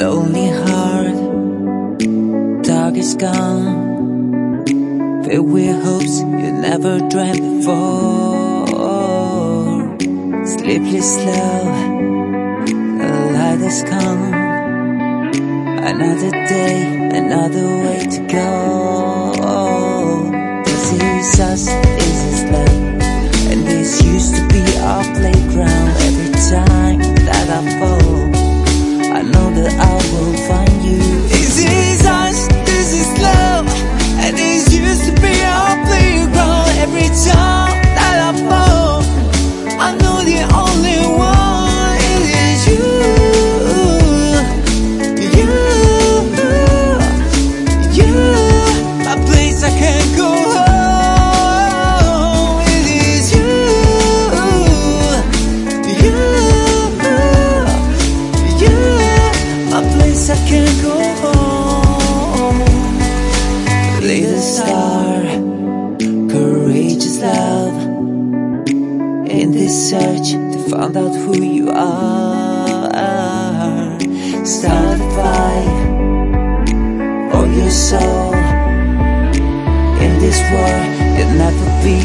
lonely heart, dark is gone, filled with hopes you never dreamt before. Sleepless love, the light has come. Another day, another way to go. This is us, this is love, and this used to be our playground. Every time that I fall, I know that I will find you. This is us, this is love, and this used to be our playground. Every time that I fall, I know the only one is you. You, a place I can't go home. It is you, a place I can't go home. Little star, courageous love, in this search to find out who you are. Start a fire for your soul. In this world, you'll never be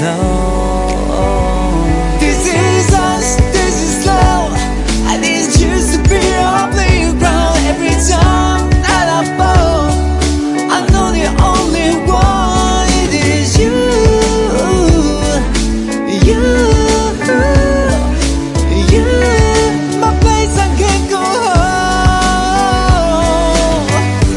alone. This is us, this is love, and it used to be our playground. Every time that I fall, I know the only one, it is you. My place I can't go home.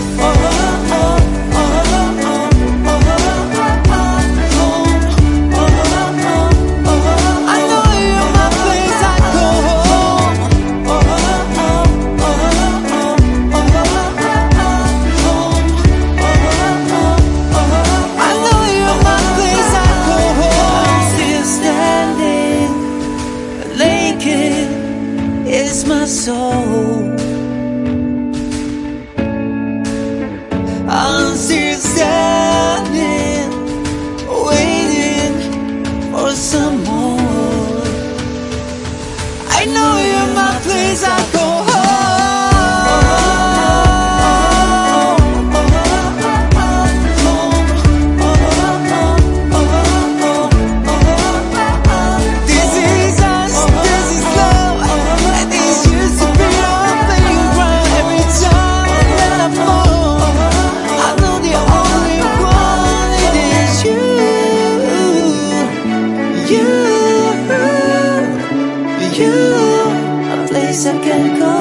I know you're my place I go home. I know you're my place I go home. I'm still standing, naked is my soul. I'm still standing, waiting for some more. I know you're my place I go This is us, this is love, and this used to be our playground. Every time that I fall, I know the only one, it is you. A place I can go